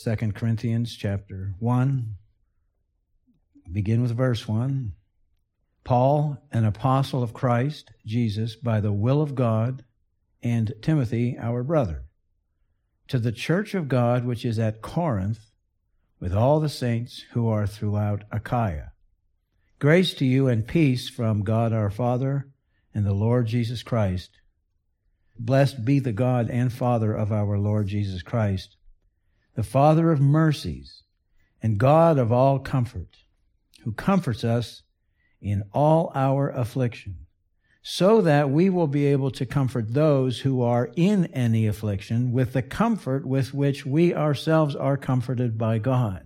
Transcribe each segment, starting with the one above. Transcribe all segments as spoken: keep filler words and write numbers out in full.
Second Corinthians chapter one, begin with verse one. Paul, an apostle of Christ Jesus, by the will of God, and Timothy, our brother, to the church of God which is at Corinth, with all the saints who are throughout Achaia. Grace to you and peace from God our Father and the Lord Jesus Christ. Blessed be the God and Father of our Lord Jesus Christ, the Father of mercies and God of all comfort, who comforts us in all our affliction, so that we will be able to comfort those who are in any affliction with the comfort with which we ourselves are comforted by God.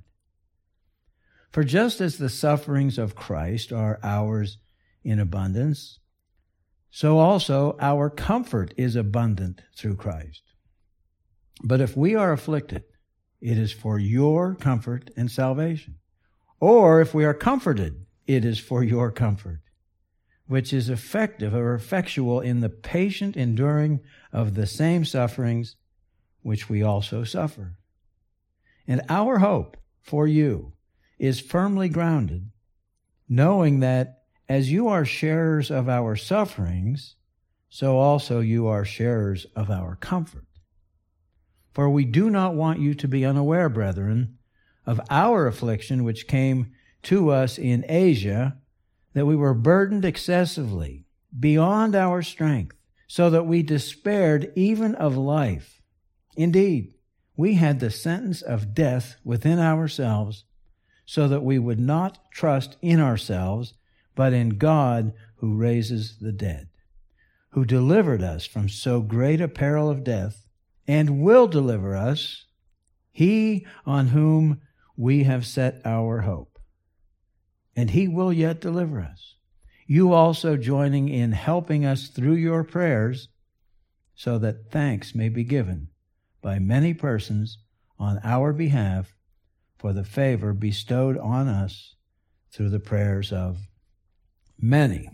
For just as the sufferings of Christ are ours in abundance, so also our comfort is abundant through Christ. But if we are afflicted, it is for your comfort and salvation. Or if we are comforted, it is for your comfort, which is effective or effectual in the patient enduring of the same sufferings which we also suffer. And our hope for you is firmly grounded, knowing that as you are sharers of our sufferings, so also you are sharers of our comfort. For we do not want you to be unaware, brethren, of our affliction which came to us in Asia, that we were burdened excessively, beyond our strength, so that we despaired even of life. Indeed, we had the sentence of death within ourselves, so that we would not trust in ourselves, but in God who raises the dead, who delivered us from so great a peril of death, and will deliver us, he on whom we have set our hope. And he will yet deliver us. You also joining in helping us through your prayers, so that thanks may be given by many persons on our behalf for the favor bestowed on us through the prayers of many.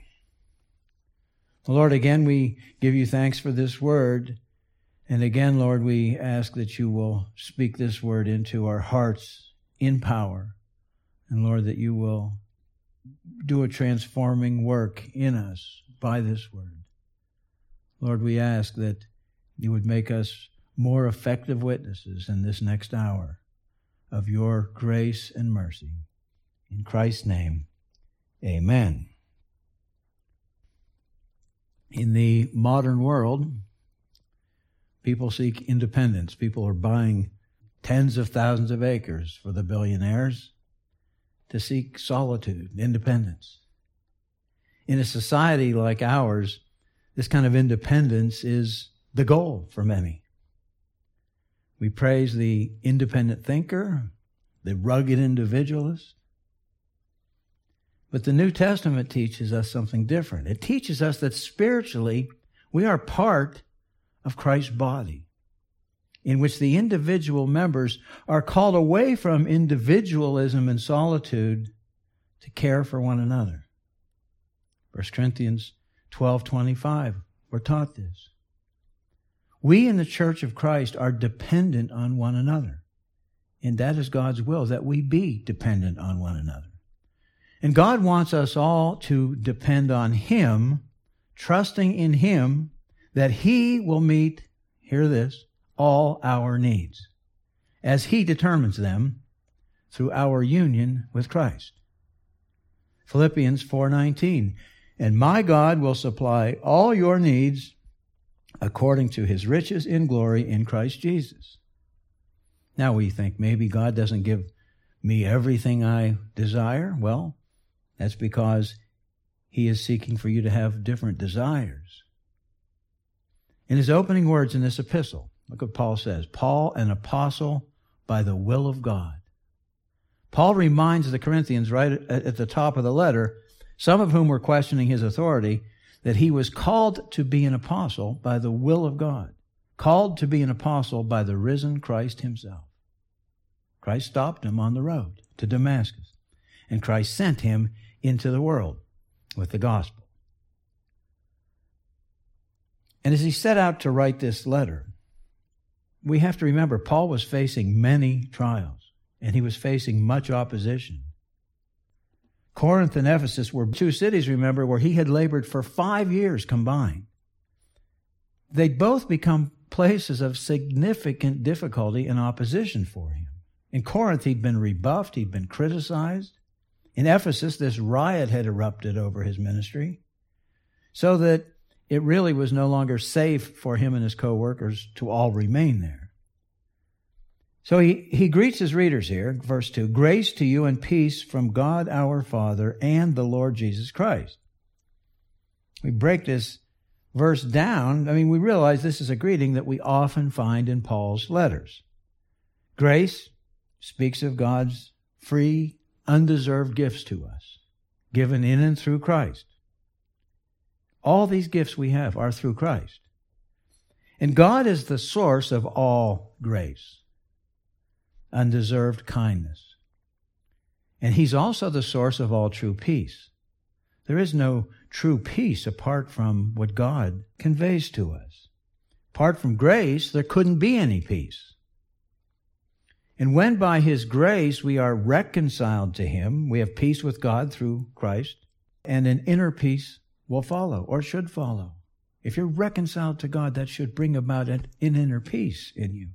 Lord, again, we give you thanks for this word. And again, Lord, we ask that you will speak this word into our hearts in power. And Lord, that you will do a transforming work in us by this word. Lord, we ask that you would make us more effective witnesses in this next hour of your grace and mercy. In Christ's name, amen. In the modern world, people seek independence. People are buying tens of thousands of acres for the billionaires to seek solitude, independence. In a society like ours, this kind of independence is the goal for many. We praise the independent thinker, the rugged individualist. But the New Testament teaches us something different. It teaches us that spiritually we are part of Christ's body, in which the individual members are called away from individualism and solitude to care for one another. First Corinthians twelve twenty-five, we're taught this. We in the church of Christ are dependent on one another. And that is God's will, that we be dependent on one another. And God wants us all to depend on Him, trusting in Him that He will meet, hear this, all our needs, as He determines them through our union with Christ. Philippians four nineteen, and my God will supply all your needs according to His riches in glory in Christ Jesus. Now we think maybe God doesn't give me everything I desire. Well, that's because He is seeking for you to have different desires. In his opening words in this epistle, look what Paul says. Paul, an apostle by the will of God. Paul reminds the Corinthians right at the top of the letter, some of whom were questioning his authority, that he was called to be an apostle by the will of God. Called to be an apostle by the risen Christ Himself. Christ stopped him on the road to Damascus, and Christ sent him into the world with the gospel. And as he set out to write this letter, we have to remember Paul was facing many trials, and he was facing much opposition. Corinth and Ephesus were two cities, remember, where he had labored for five years combined. They'd both become places of significant difficulty and opposition for him. In Corinth, he'd been rebuffed, he'd been criticized. In Ephesus, this riot had erupted over his ministry, so that it really was no longer safe for him and his co-workers to all remain there. So he, he greets his readers here, verse two, grace to you and peace from God our Father and the Lord Jesus Christ. We break this verse down. I mean, we realize this is a greeting that we often find in Paul's letters. Grace speaks of God's free, undeserved gifts to us, given in and through Christ. All these gifts we have are through Christ. And God is the source of all grace, undeserved kindness. And He's also the source of all true peace. There is no true peace apart from what God conveys to us. Apart from grace, there couldn't be any peace. And when by His grace we are reconciled to Him, we have peace with God through Christ, and an inner peace will follow, or should follow. If you're reconciled to God, that should bring about an inner peace in you.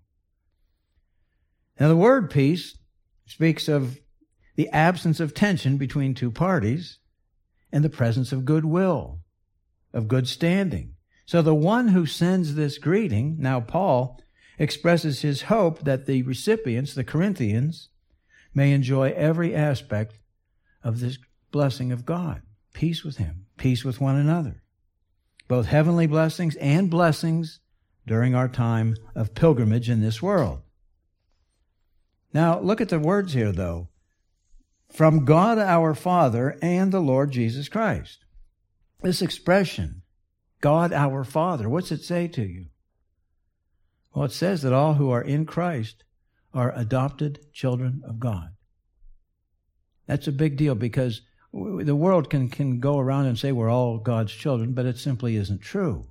Now, the word peace speaks of the absence of tension between two parties and the presence of goodwill, of good standing. So the one who sends this greeting, now Paul, expresses his hope that the recipients, the Corinthians, may enjoy every aspect of this blessing of God. Peace with Him, peace with one another. Both heavenly blessings and blessings during our time of pilgrimage in this world. Now, look at the words here, though. From God our Father and the Lord Jesus Christ. This expression, God our Father, what's it say to you? Well, it says that all who are in Christ are adopted children of God. That's a big deal because the world can, can go around and say we're all God's children, but it simply isn't true.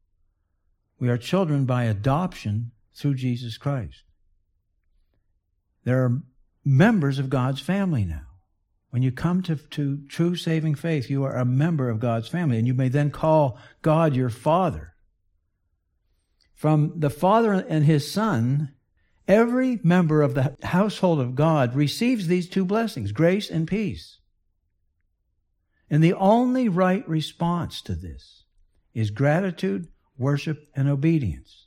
We are children by adoption through Jesus Christ. There are members of God's family now. When you come to, to true saving faith, you are a member of God's family, and you may then call God your Father. From the Father and His Son, every member of the household of God receives these two blessings, grace and peace. And the only right response to this is gratitude, worship, and obedience.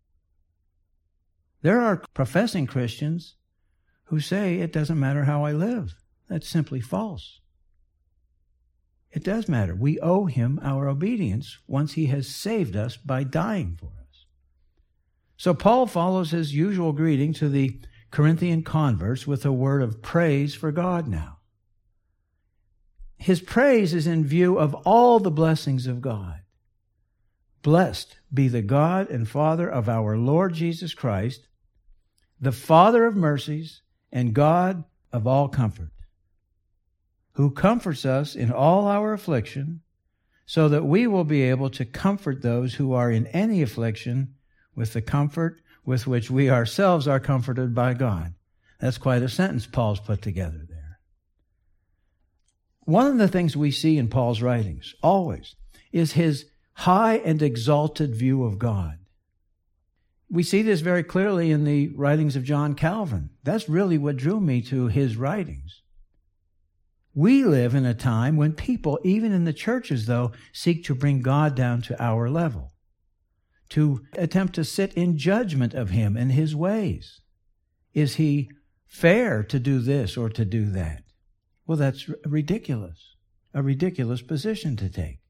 There are professing Christians who say it doesn't matter how I live. That's simply false. It does matter. We owe Him our obedience once He has saved us by dying for us. So Paul follows his usual greeting to the Corinthian converts with a word of praise for God now. His praise is in view of all the blessings of God. Blessed be the God and Father of our Lord Jesus Christ, the Father of mercies and God of all comfort, who comforts us in all our affliction, so that we will be able to comfort those who are in any affliction with the comfort with which we ourselves are comforted by God. That's quite a sentence Paul's put together there. One of the things we see in Paul's writings, always, is his high and exalted view of God. We see this very clearly in the writings of John Calvin. That's really what drew me to his writings. We live in a time when people, even in the churches, though, seek to bring God down to our level, to attempt to sit in judgment of Him and His ways. Is He fair to do this or to do that? Well, that's ridiculous, a ridiculous position to take.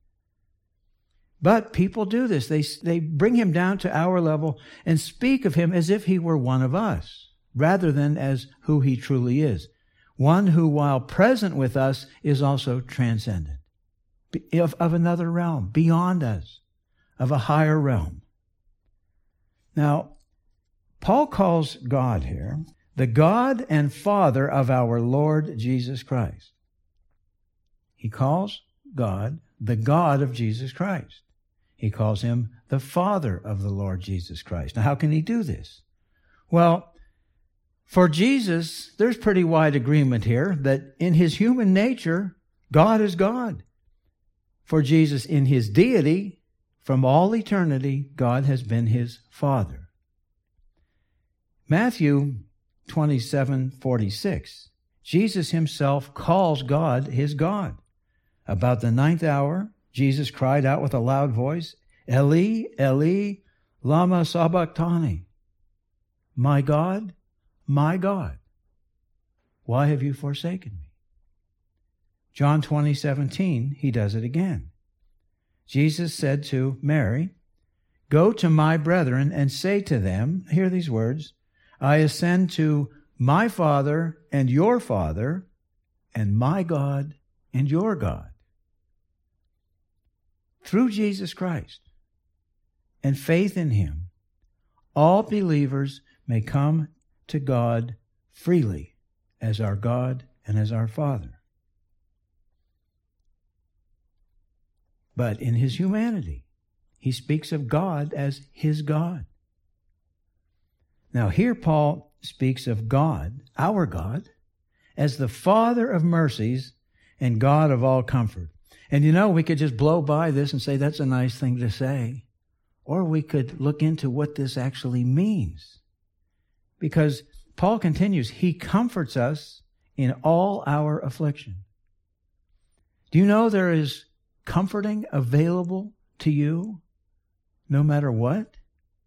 But people do this. They, they bring Him down to our level and speak of Him as if He were one of us, rather than as who He truly is. One who, while present with us, is also transcendent, of, of another realm, beyond us, of a higher realm. Now, Paul calls God here the God and Father of our Lord Jesus Christ. He calls God the God of Jesus Christ. He calls him the Father of the Lord Jesus Christ. Now, how can he do this? Well, for Jesus, there's pretty wide agreement here that in his human nature, God is God. For Jesus, in his deity, from all eternity, God has been his Father. Matthew twenty-seven forty-six, Jesus himself calls God his God. About the ninth hour, Jesus cried out with a loud voice, Eli, Eli, lama sabachthani. My God, my God, why have you forsaken me? John twenty seventeen, he does it again. Jesus said to Mary, go to my brethren and say to them, hear these words, I ascend to my Father and your Father, and my God and your God. Through Jesus Christ and faith in him, all believers may come to God freely as our God and as our Father. But in his humanity, he speaks of God as his God. Now here Paul speaks of God, our God, as the Father of mercies and God of all comfort. And you know, we could just blow by this and say that's a nice thing to say. Or we could look into what this actually means. Because Paul continues, he comforts us in all our affliction. Do you know there is comforting available to you no matter what?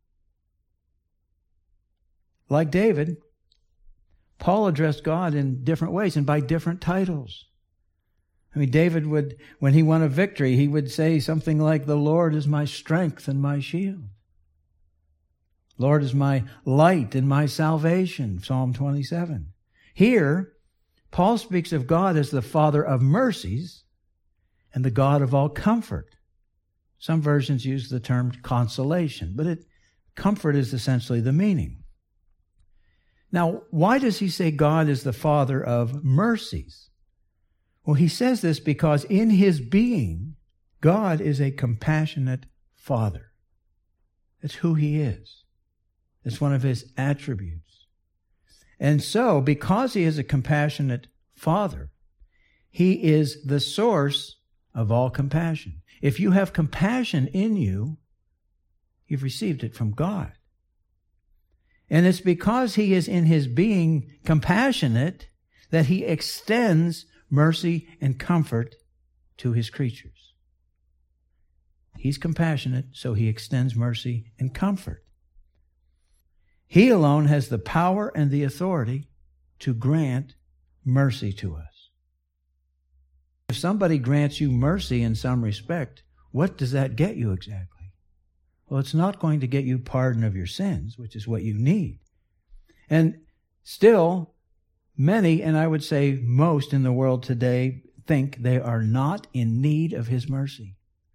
Like David, Paul addressed God in different ways and by different titles. I mean, David would, when he won a victory, he would say something like, the Lord is my strength and my shield. Lord is my light and my salvation, Psalm twenty-seven. Here, Paul speaks of God as the Father of mercies and the God of all comfort. Some versions use the term consolation, but it, comfort is essentially the meaning. Now, why does he say God is the Father of mercies? Well, he says this because in his being, God is a compassionate Father. That's who he is. It's one of his attributes. And so, because he is a compassionate Father, he is the source of all compassion. If you have compassion in you, you've received it from God. And it's because he is in his being compassionate that he extends mercy and comfort to his creatures. He's compassionate, so he extends mercy and comfort. He alone has the power and the authority to grant mercy to us. If somebody grants you mercy in some respect, what does that get you exactly? Well, it's not going to get you pardon of your sins, which is what you need. And still, many, and I would say most in the world today, think they are not in need of his mercy.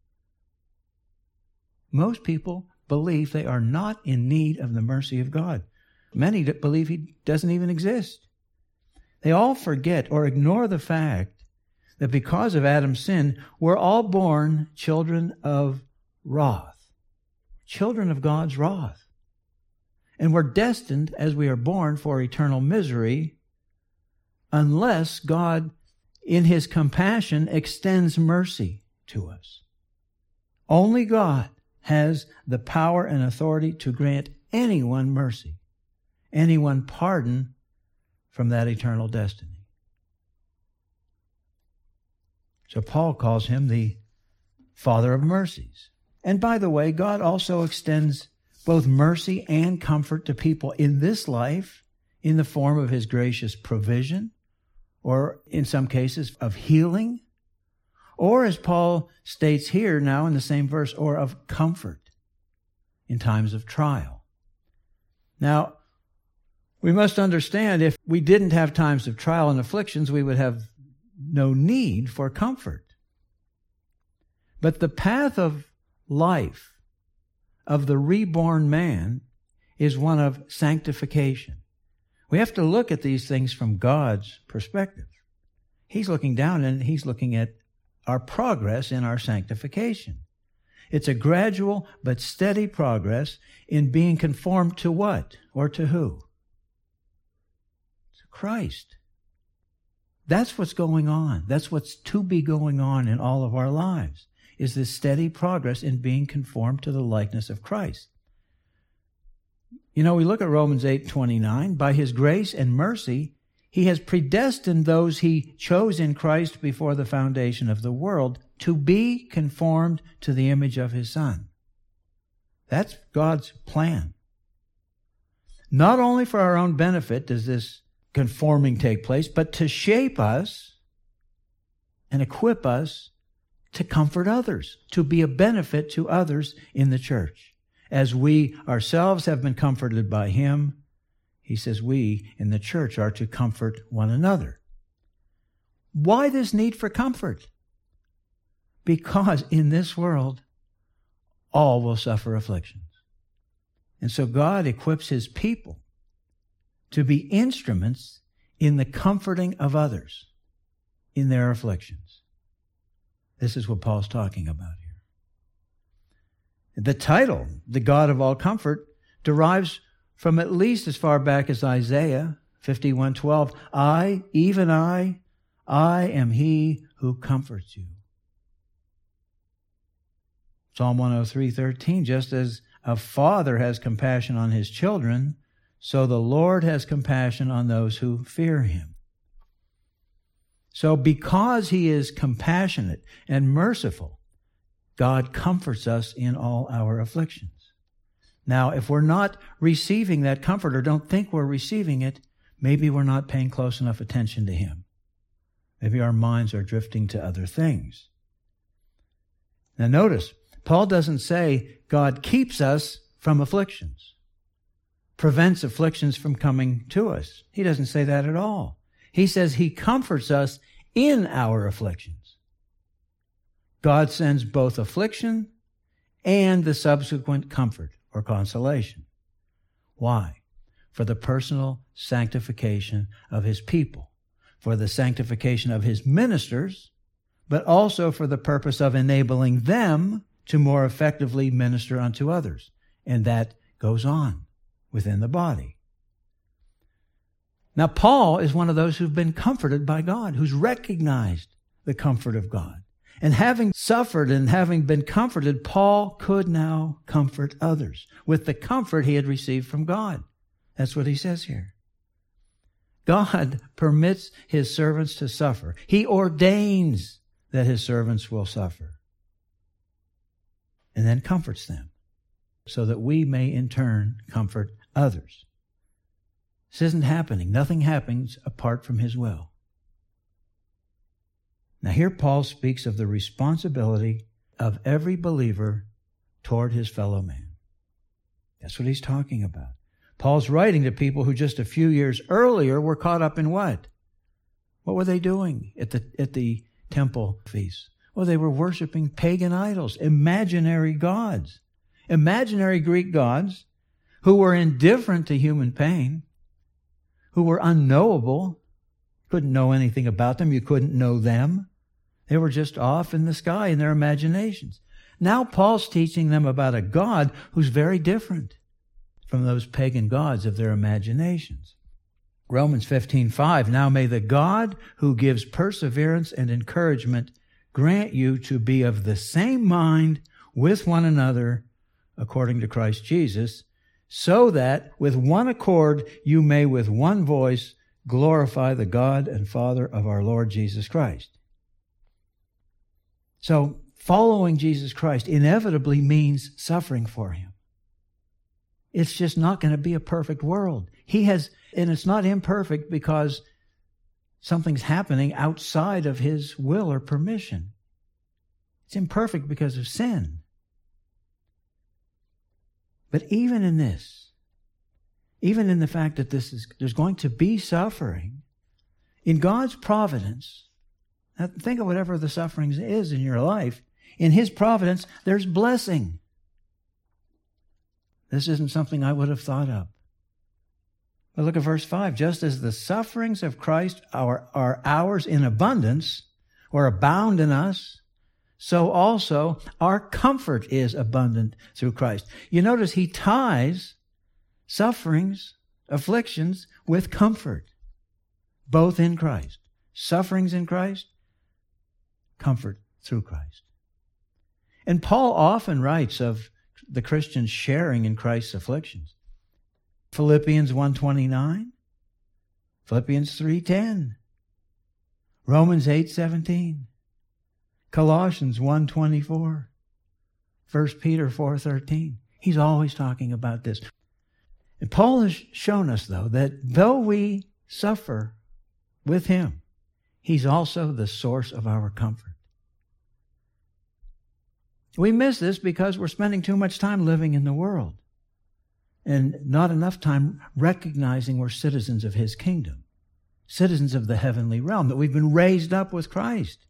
Most people believe they are not in need of the mercy of God. Many believe he doesn't even exist. They all forget or ignore the fact that because of Adam's sin, we're all born children of wrath, children of God's wrath. And we're destined, as we are born, for eternal misery unless God, in his compassion, extends mercy to us. Only God has the power and authority to grant anyone mercy, anyone pardon from that eternal destiny. So Paul calls him the Father of mercies. And by the way, God also extends both mercy and comfort to people in this life in the form of his gracious provision, or in some cases of healing, or as Paul states here now in the same verse, or of comfort in times of trial. Now, we must understand if we didn't have times of trial and afflictions, we would have no need for comfort. But the path of life of the reborn man is one of sanctification. We have to look at these things from God's perspective. He's looking down and he's looking at our progress in our sanctification. It's a gradual but steady progress in being conformed to what? Or to who? To Christ. That's what's going on. That's what's to be going on in all of our lives, is this steady progress in being conformed to the likeness of Christ. You know, we look at Romans eight twenty-nine. By His grace and mercy, He has predestined those He chose in Christ before the foundation of the world to be conformed to the image of His Son. That's God's plan. Not only for our own benefit does this conforming take place, but to shape us and equip us to comfort others, to be a benefit to others in the church. As we ourselves have been comforted by Him, He says we in the church are to comfort one another. Why this need for comfort? Because in this world, all will suffer afflictions. And so God equips His people to be instruments in the comforting of others in their afflictions. This is what Paul's talking about here. The title, the God of all comfort, derives from at least as far back as Isaiah fifty-one twelve. I, even I, I am He who comforts you. Psalm one oh three thirteen, just as a father has compassion on his children, so the Lord has compassion on those who fear Him. So because He is compassionate and merciful, God comforts us in all our afflictions. Now, if we're not receiving that comfort or don't think we're receiving it, maybe we're not paying close enough attention to Him. Maybe our minds are drifting to other things. Now notice, Paul doesn't say God keeps us from afflictions, prevents afflictions from coming to us. He doesn't say that at all. He says He comforts us in our afflictions. God sends both affliction and the subsequent comfort or consolation. Why? For the personal sanctification of His people, for the sanctification of His ministers, but also for the purpose of enabling them to more effectively minister unto others. And that goes on within the body. Now, Paul is one of those who've been comforted by God, who's recognized the comfort of God. And having suffered and having been comforted, Paul could now comfort others with the comfort he had received from God. That's what he says here. God permits His servants to suffer. He ordains that His servants will suffer, and then comforts them so that we may in turn comfort others. This isn't happening. Nothing happens apart from His will. Now here Paul speaks of the responsibility of every believer toward his fellow man. That's what he's talking about. Paul's writing to people who just a few years earlier were caught up in what? What were they doing at the, at the temple feast? Well, they were worshiping pagan idols, imaginary gods, imaginary Greek gods who were indifferent to human pain, who were unknowable. Couldn't know anything about them. You couldn't know them. They were just off in the sky in their imaginations. Now Paul's teaching them about a God who's very different from those pagan gods of their imaginations. Romans fifteen five, now may the God who gives perseverance and encouragement grant you to be of the same mind with one another according to Christ Jesus, so that with one accord you may with one voice glorify the God and Father of our Lord Jesus Christ. So, following Jesus Christ inevitably means suffering for Him. It's just not going to be a perfect world. He has, and it's not imperfect because something's happening outside of His will or permission. It's imperfect because of sin. But even in this, even in the fact that this is, there's going to be suffering, in God's providence, now think of whatever the suffering is in your life, in His providence, there's blessing. This isn't something I would have thought of. But look at verse five. Just as the sufferings of Christ are, are ours in abundance, or abound in us, so also our comfort is abundant through Christ. You notice he ties sufferings, afflictions with comfort, both in Christ. Sufferings in Christ, comfort through Christ. And Paul often writes of the Christians sharing in Christ's afflictions. Philippians one twenty-nine, Philippians three ten, Romans eight seventeen, Colossians one twenty-four, First Peter four thirteen. He's always talking about this. And Paul has shown us, though, that though we suffer with him, he's also the source of our comfort. We miss this because we're spending too much time living in the world and not enough time recognizing we're citizens of his kingdom, citizens of the heavenly realm, that we've been raised up with Christ.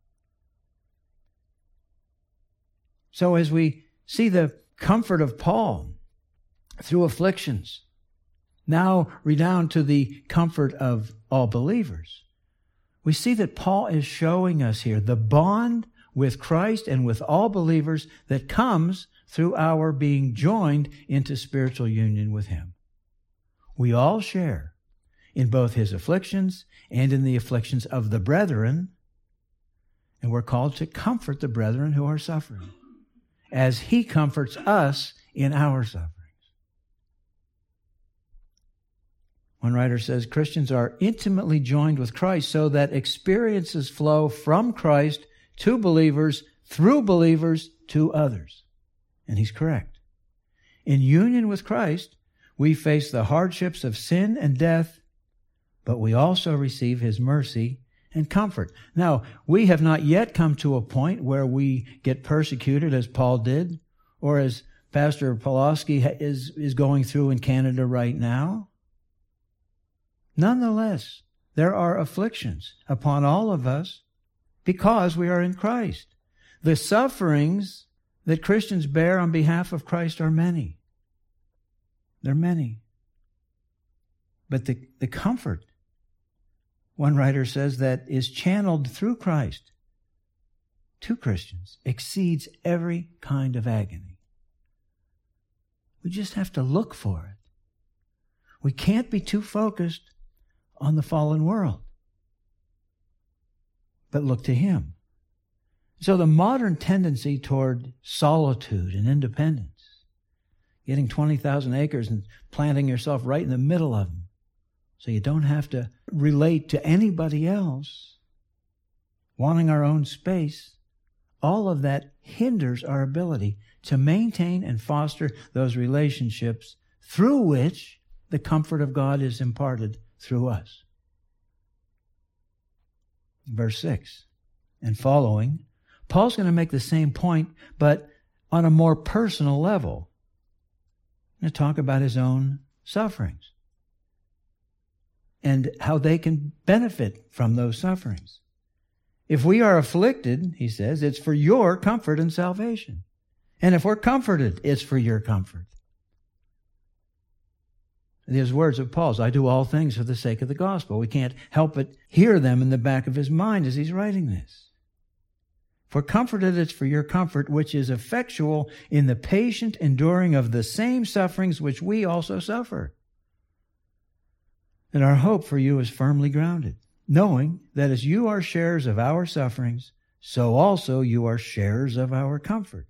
So as we see the comfort of Paul through afflictions, now redound to the comfort of all believers, we see that Paul is showing us here the bond with Christ and with all believers that comes through our being joined into spiritual union with him. We all share in both his afflictions and in the afflictions of the brethren, and we're called to comfort the brethren who are suffering, as he comforts us in our sufferings. One writer says, Christians are intimately joined with Christ so that experiences flow from Christ to believers, through believers to others. And he's correct. In union with Christ, we face the hardships of sin and death, but we also receive his mercy and comfort. Now, we have not yet come to a point where we get persecuted as Paul did, or as Pastor Pawlowski is, is going through in Canada right now. Nonetheless, there are afflictions upon all of us because we are in Christ. The sufferings that Christians bear on behalf of Christ are many. They're many. But the, the comfort, one writer says, that is channeled through Christ to Christians exceeds every kind of agony. We just have to look for it. We can't be too focused on the fallen world, but look to him. So the modern tendency toward solitude and independence, getting twenty thousand acres and planting yourself right in the middle of them so you don't have to relate to anybody else, wanting our own space, all of that hinders our ability to maintain and foster those relationships through which the comfort of God is imparted through us. Verse six and following, Paul's going to make the same point, but on a more personal level. He's going to talk about his own sufferings and how they can benefit from those sufferings. If we are afflicted, he says, it's for your comfort and salvation. And if we're comforted, it's for your comfort. These words of Paul's, I do all things for the sake of the gospel. We can't help but hear them in the back of his mind as he's writing this. For comforted, it's for your comfort, which is effectual in the patient enduring of the same sufferings which we also suffer. And our hope for you is firmly grounded, knowing that as you are sharers of our sufferings, so also you are sharers of our comfort.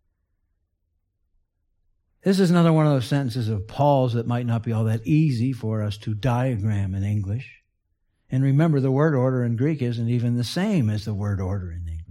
This is another one of those sentences of Paul's that might not be all that easy for us to diagram in English. And remember, the word order in Greek isn't even the same as the word order in English.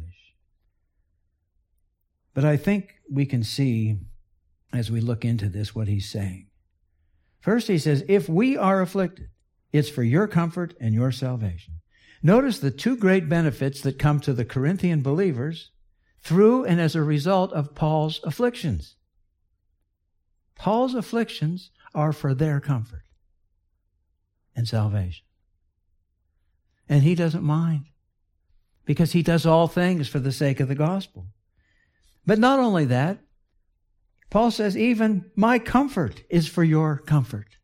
But I think we can see, as we look into this, what he's saying. First, he says, if we are afflicted, it's for your comfort and your salvation. Notice the two great benefits that come to the Corinthian believers through and as a result of Paul's afflictions. Paul's afflictions are for their comfort and salvation. And he doesn't mind, because he does all things for the sake of the gospel. But not only that, Paul says, even my comfort is for your comfort.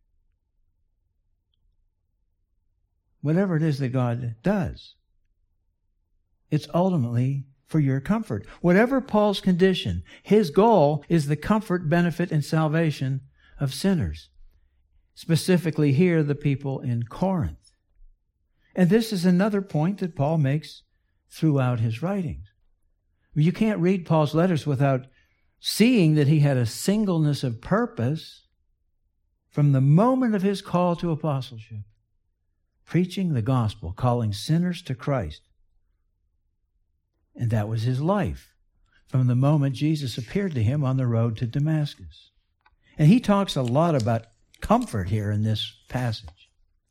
Whatever it is that God does, it's ultimately for your comfort. Whatever Paul's condition, his goal is the comfort, benefit, and salvation of sinners. Specifically here, the people in Corinth. And this is another point that Paul makes throughout his writings. You can't read Paul's letters without seeing that he had a singleness of purpose from the moment of his call to apostleship. Preaching the gospel, calling sinners to Christ. And that was his life from the moment Jesus appeared to him on the road to Damascus. And he talks a lot about comfort here in this passage.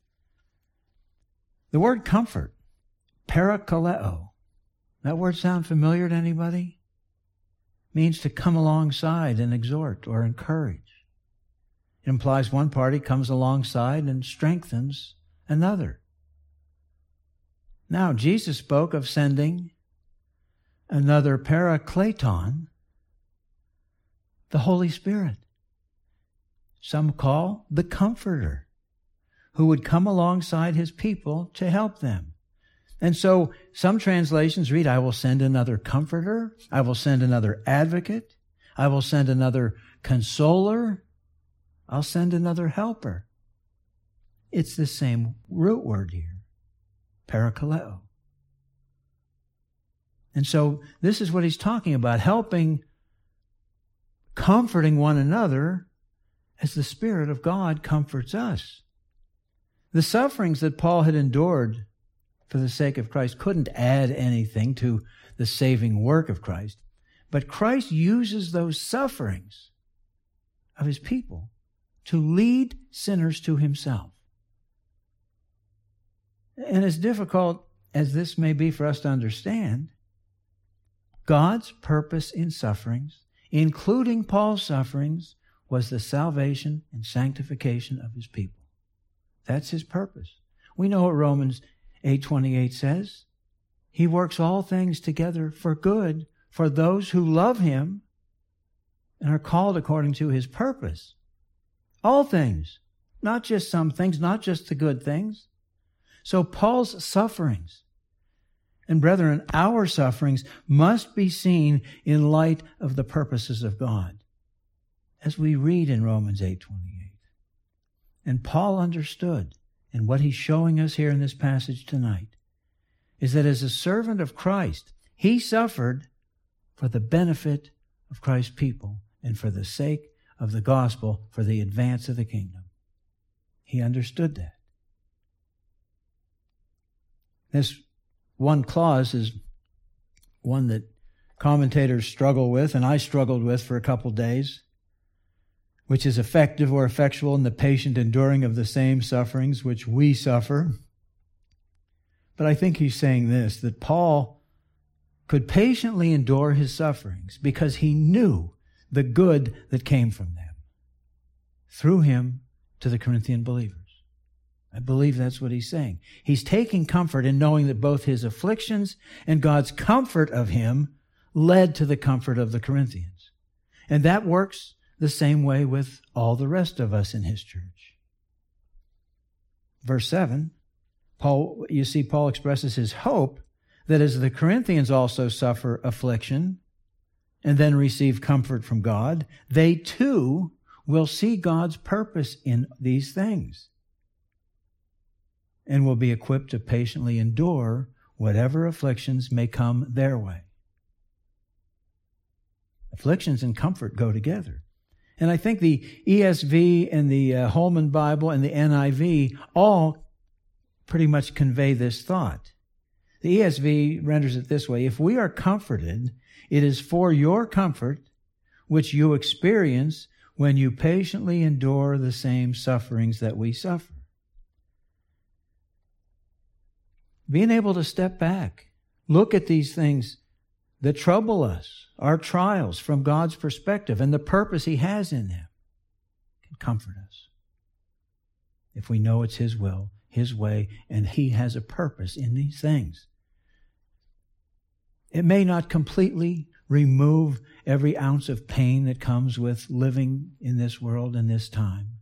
The word comfort, parakaleo, that word sound familiar to anybody? Means to come alongside and exhort or encourage. It implies one party comes alongside and strengthens another. Now, Jesus spoke of sending another parakleton, the Holy Spirit. Some call the Comforter, who would come alongside his people to help them. And so some translations read, I will send another Comforter, I will send another Advocate, I will send another Consoler, I'll send another Helper. It's the same root word here, parakaleo. And so this is what he's talking about, helping, comforting one another as the Spirit of God comforts us. The sufferings that Paul had endured for the sake of Christ couldn't add anything to the saving work of Christ, but Christ uses those sufferings of his people to lead sinners to himself. And as difficult as this may be for us to understand, God's purpose in sufferings, including Paul's sufferings, was the salvation and sanctification of his people. That's his purpose. We know what Romans eight twenty-eight says. He works all things together for good for those who love him and are called according to his purpose. All things, not just some things, not just the good things. So Paul's sufferings, and brethren, our sufferings must be seen in light of the purposes of God, as we read in Romans eight twenty-eight. And Paul understood, and what he's showing us here in this passage tonight, is that as a servant of Christ, he suffered for the benefit of Christ's people and for the sake of the gospel, for the advance of the kingdom. He understood that. This one clause is one that commentators struggle with, and I struggled with for a couple days, which is effective or effectual in the patient enduring of the same sufferings which we suffer. But I think he's saying this, that Paul could patiently endure his sufferings because he knew the good that came from them through him to the Corinthian believers. I believe that's what he's saying. He's taking comfort in knowing that both his afflictions and God's comfort of him led to the comfort of the Corinthians. And that works the same way with all the rest of us in his church. Verse seven, Paul, you see, Paul expresses his hope that as the Corinthians also suffer affliction and then receive comfort from God, they too will see God's purpose in these things and will be equipped to patiently endure whatever afflictions may come their way. Afflictions and comfort go together. And I think the E S V and the uh, Holman Bible and the N I V all pretty much convey this thought. The E S V renders it this way: if we are comforted, it is for your comfort which you experience when you patiently endure the same sufferings that we suffer. Being able to step back, look at these things that trouble us, our trials from God's perspective and the purpose He has in them, can comfort us. If we know it's His will, His way, and He has a purpose in these things. It may not completely remove every ounce of pain that comes with living in this world and this time,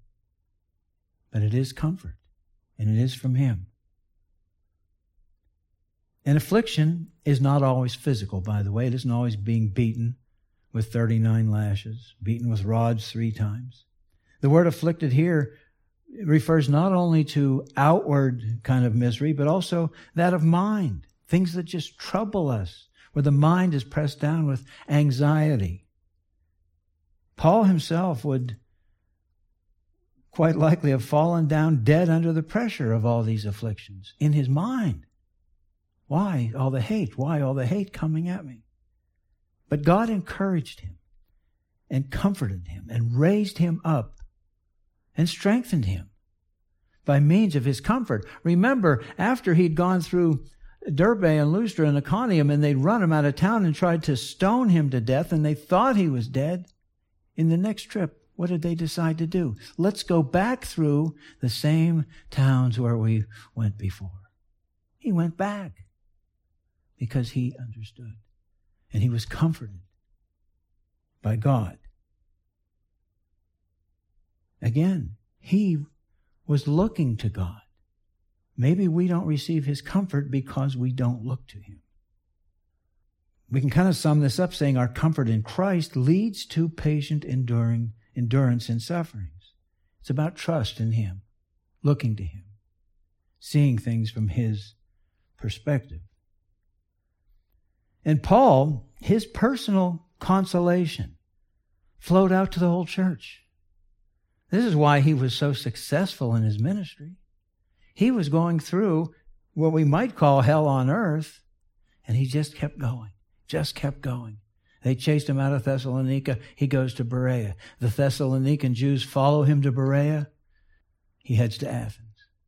but it is comfort, and it is from Him. And affliction is not always physical, by the way. It isn't always being beaten with thirty-nine lashes, beaten with rods three times. The word afflicted here refers not only to outward kind of misery, but also that of mind, things that just trouble us, where the mind is pressed down with anxiety. Paul himself would quite likely have fallen down dead under the pressure of all these afflictions in his mind. Why all the hate? Why all the hate coming at me? But God encouraged him and comforted him and raised him up and strengthened him by means of his comfort. Remember, after he'd gone through Derbe and Lystra and Iconium, and they'd run him out of town and tried to stone him to death, and they thought he was dead, in the next trip, what did they decide to do? Let's go back through the same towns where we went before. He went back because he understood, and he was comforted by God. Again, he was looking to God. Maybe we don't receive his comfort because we don't look to him. We can kind of sum this up saying our comfort in Christ leads to patient enduring endurance in sufferings. It's about trust in him, looking to him, seeing things from his perspective. And Paul, his personal consolation flowed out to the whole church. This is why he was so successful in his ministry. He was going through what we might call hell on earth, and he just kept going, just kept going. They chased him out of Thessalonica. He goes to Berea. The Thessalonican Jews follow him to Berea. He heads to Athens.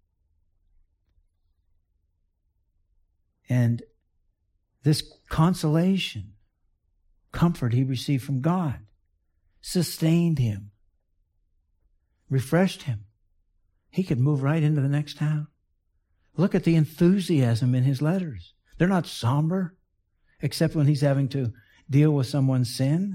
And this consolation, comfort he received from God, sustained him, refreshed him. He could move right into the next town. Look at the enthusiasm in his letters. They're not somber, except when he's having to deal with someone's sin.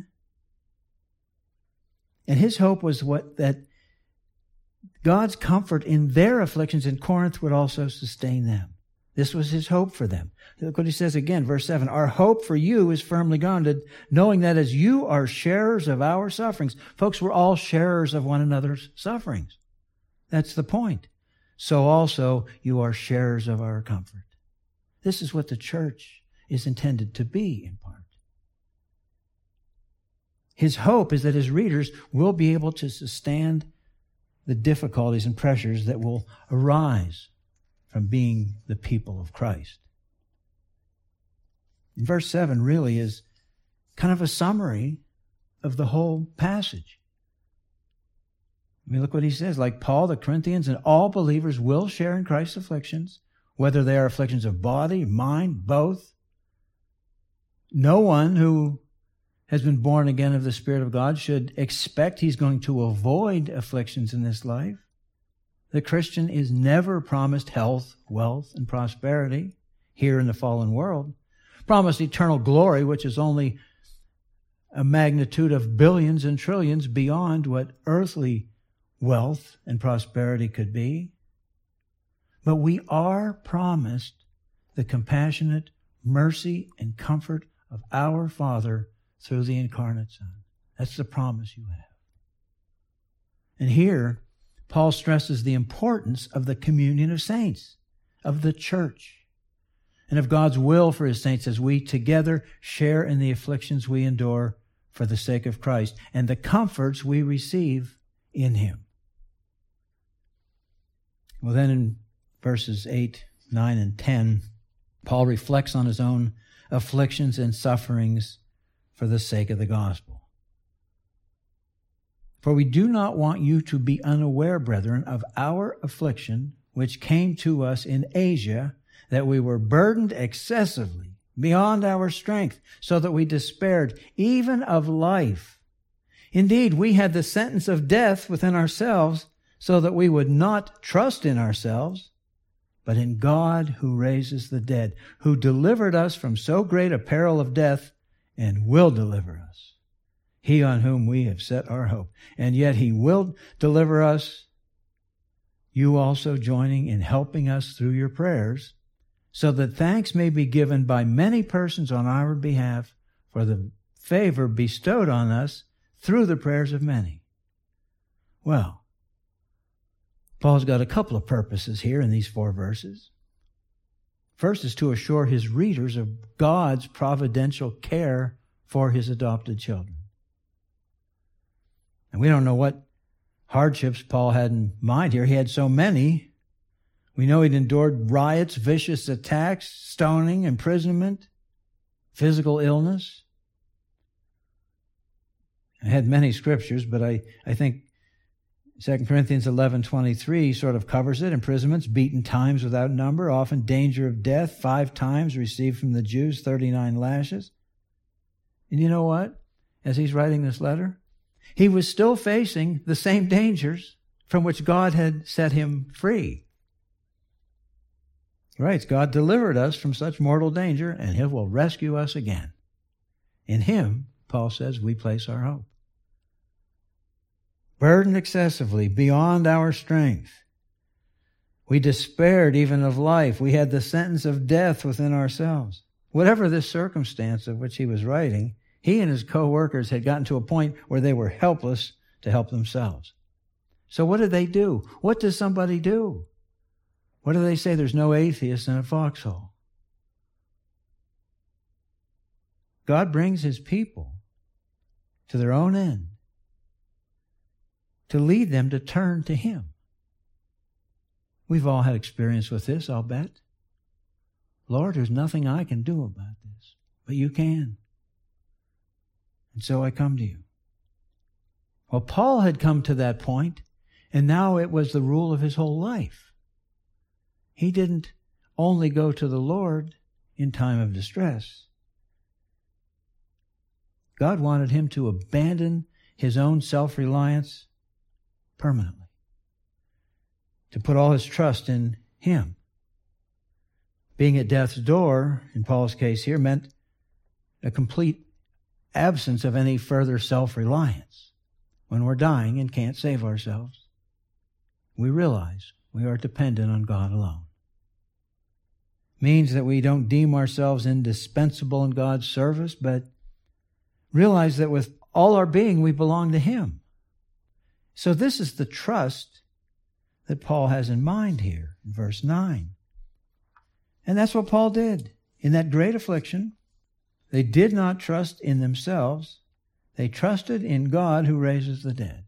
And his hope was what that God's comfort in their afflictions in Corinth would also sustain them. This was his hope for them. Look what he says again, verse seven. Our hope for you is firmly grounded, knowing that as you are sharers of our sufferings. Folks, we're all sharers of one another's sufferings. That's the point. So also you are sharers of our comfort. This is what the church is intended to be in part. His hope is that his readers will be able to sustain the difficulties and pressures that will arise from being the people of Christ. And verse seven really is kind of a summary of the whole passage. I mean, look what he says. Like Paul, the Corinthians, and all believers will share in Christ's afflictions, whether they are afflictions of body, mind, both. No one who has been born again of the Spirit of God should expect he's going to avoid afflictions in this life. The Christian is never promised health, wealth, and prosperity here in the fallen world. Promised eternal glory, which is only a magnitude of billions and trillions beyond what earthly wealth and prosperity could be. But we are promised the compassionate mercy and comfort of our Father through the incarnate Son. That's the promise you have. And here, Paul stresses the importance of the communion of saints, of the church, and of God's will for his saints as we together share in the afflictions we endure for the sake of Christ and the comforts we receive in him. Well, then in verses eight, nine, and ten, Paul reflects on his own afflictions and sufferings for the sake of the gospel. For we do not want you to be unaware, brethren, of our affliction, which came to us in Asia, that we were burdened excessively beyond our strength, so that we despaired even of life. Indeed, we had the sentence of death within ourselves, so that we would not trust in ourselves, but in God who raises the dead, who delivered us from so great a peril of death, and will deliver us. He on whom we have set our hope. And yet he will deliver us, you also joining in helping us through your prayers, so that thanks may be given by many persons on our behalf for the favor bestowed on us through the prayers of many. Well, Paul's got a couple of purposes here in these four verses. First is to assure his readers of God's providential care for his adopted children. And we don't know what hardships Paul had in mind here. He had so many. We know he'd endured riots, vicious attacks, stoning, imprisonment, physical illness. I had many scriptures, but I, I think Second Corinthians eleven twenty-three sort of covers it. Imprisonments, beaten times without number, often danger of death, five times received from the Jews, thirty-nine lashes. And you know what? As he's writing this letter, he was still facing the same dangers from which God had set him free. Right, God delivered us from such mortal danger, and he will rescue us again. In him, Paul says, we place our hope. Burdened excessively, beyond our strength. We despaired even of life. We had the sentence of death within ourselves. Whatever this circumstance of which he was writing, he and his co-workers had gotten to a point where they were helpless to help themselves. So what did they do? What does somebody do? What do they say? There's no atheist in a foxhole. God brings his people to their own end to lead them to turn to him. We've all had experience with this, I'll bet. Lord, there's nothing I can do about this, but you can. And so I come to you. Well, Paul had come to that point, and now it was the rule of his whole life. He didn't only go to the Lord in time of distress. God wanted him to abandon his own self-reliance permanently, to put all his trust in him. Being at death's door, in Paul's case here, meant a complete absence of any further self-reliance. When we're dying and can't save ourselves, we realize we are dependent on God alone. Means that we don't deem ourselves indispensable in God's service, but realize that with all our being, we belong to him. So this is the trust that Paul has in mind here in verse nine. And that's what Paul did. In that great affliction, they did not trust in themselves. They trusted in God who raises the dead.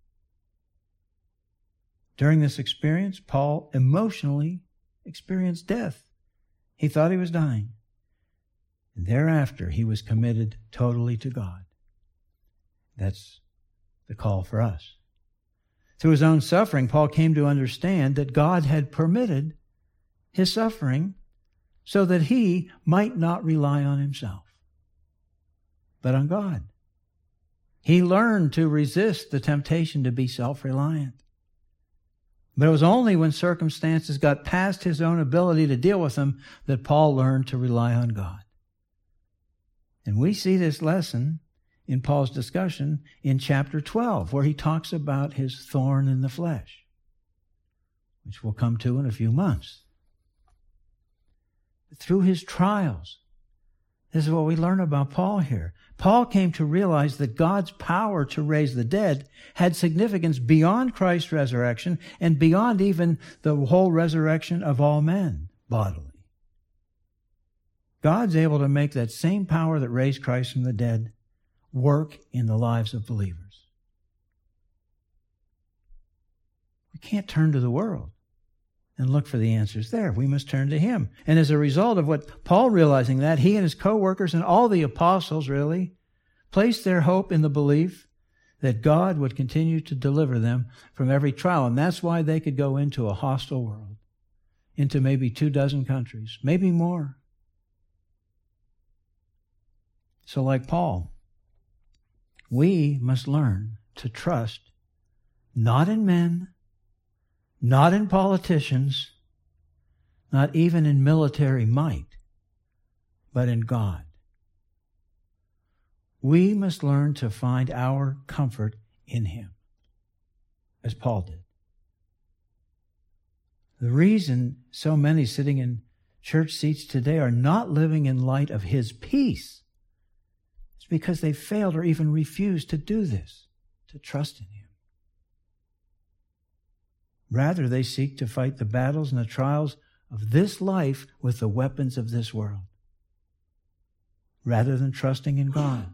During this experience, Paul emotionally experienced death. He thought he was dying. And thereafter, he was committed totally to God. That's the call for us. Through his own suffering, Paul came to understand that God had permitted his suffering so that he might not rely on himself, but on God. He learned to resist the temptation to be self-reliant. But it was only when circumstances got past his own ability to deal with them that Paul learned to rely on God. And we see this lesson in Paul's discussion in chapter twelve, where he talks about his thorn in the flesh, which we'll come to in a few months. Through his trials, this is what we learn about Paul here. Paul came to realize that God's power to raise the dead had significance beyond Christ's resurrection and beyond even the whole resurrection of all men bodily. God's able to make that same power that raised Christ from the dead work in the lives of believers. We can't turn to the world and look for the answers there. We must turn to him. And as a result of what Paul realizing that, he and his co-workers and all the apostles really placed their hope in the belief that God would continue to deliver them from every trial. And that's why they could go into a hostile world, into maybe two dozen countries, maybe more. So like Paul, we must learn to trust not in men, not in politicians, not even in military might, but in God. We must learn to find our comfort in him, as Paul did. The reason so many sitting in church seats today are not living in light of His peace, it's because they failed or even refused to do this, to trust in Him. Rather, they seek to fight the battles and the trials of this life with the weapons of this world, rather than trusting in God.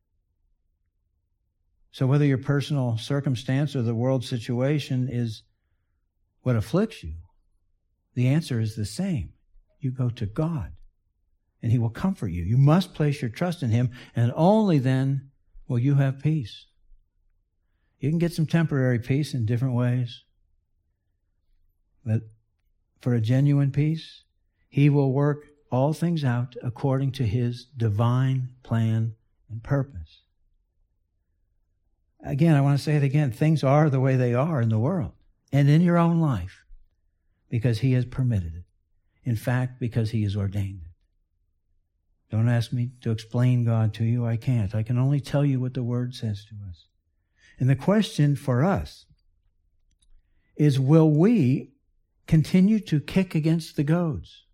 So whether your personal circumstance or the world situation is what afflicts you, the answer is the same. You go to God, and He will comfort you. You must place your trust in Him, and only then will you have peace. You can get some temporary peace in different ways, but for a genuine peace, He will work all things out according to His divine plan and purpose. Again, I want to say it again. Things are the way they are in the world and in your own life because He has permitted it. In fact, because He has ordained it. Don't ask me to explain God to you. I can't. I can only tell you what the Word says to us. And the question for us is, will we continue to kick against the goads?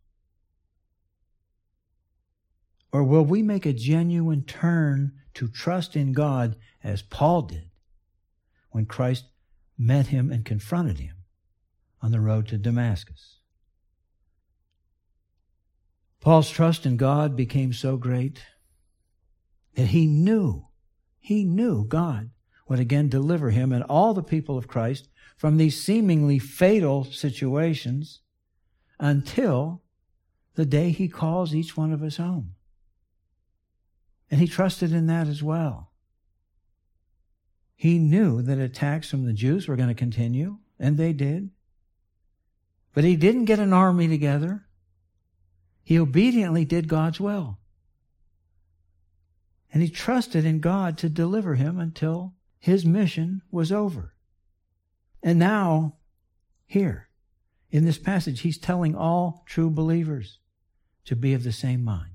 Or will we make a genuine turn to trust in God as Paul did when Christ met him and confronted him on the road to Damascus? Paul's trust in God became so great that he knew, he knew God would again deliver him and all the people of Christ from these seemingly fatal situations until the day He calls each one of us home. And he trusted in that as well. He knew that attacks from the Jews were going to continue, and they did. But he didn't get an army together. He obediently did God's will. And he trusted in God to deliver him until his mission was over. And now, here, in this passage, he's telling all true believers to be of the same mind.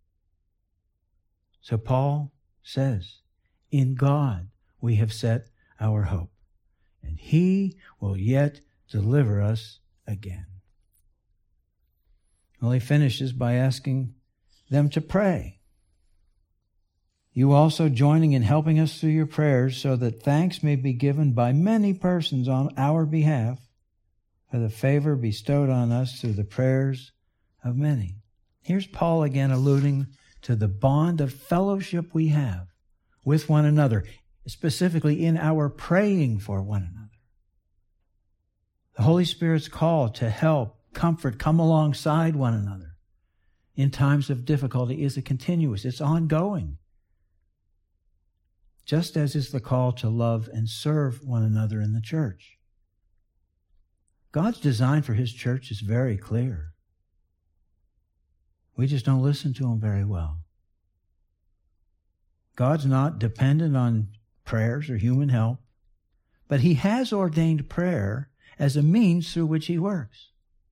So Paul says, in God we have set our hope, and He will yet deliver us again. Well, he finishes by asking them to pray. You also joining in helping us through your prayers so that thanks may be given by many persons on our behalf for the favor bestowed on us through the prayers of many. Here's Paul again alluding to the bond of fellowship we have with one another, specifically in our praying for one another. The Holy Spirit's call to help, comfort, come alongside one another in times of difficulty is a continuous, it's ongoing. Just as is the call to love and serve one another in the church. God's design for His church is very clear. We just don't listen to Him very well. God's not dependent on prayers or human help, but He has ordained prayer as a means through which He works.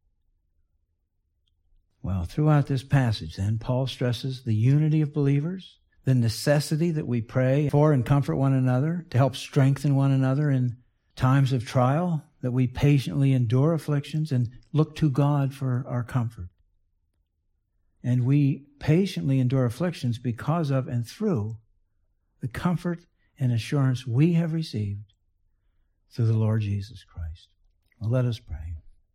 Well, throughout this passage, then, Paul stresses the unity of believers, the necessity that we pray for and comfort one another, to help strengthen one another in times of trial, that we patiently endure afflictions and look to God for our comfort. And we patiently endure afflictions because of and through the comfort and assurance we have received through the Lord Jesus Christ. Well, let us pray.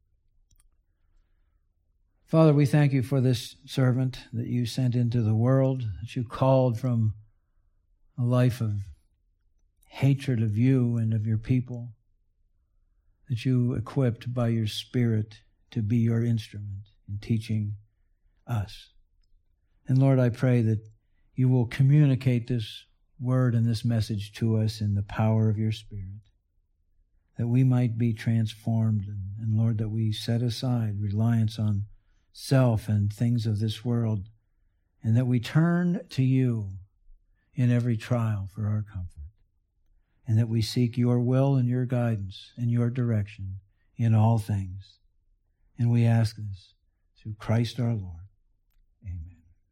Father, we thank You for this servant that You sent into the world, that You called from a life of hatred of You and of Your people, that You equipped by Your Spirit to be Your instrument in teaching us. And Lord, I pray that You will communicate this word and this message to us in the power of Your Spirit, that we might be transformed, and, and Lord, that we set aside reliance on self and things of this world, and that we turn to You in every trial for our comfort, and that we seek Your will and Your guidance and Your direction in all things. And we ask this through Christ our Lord. Amen.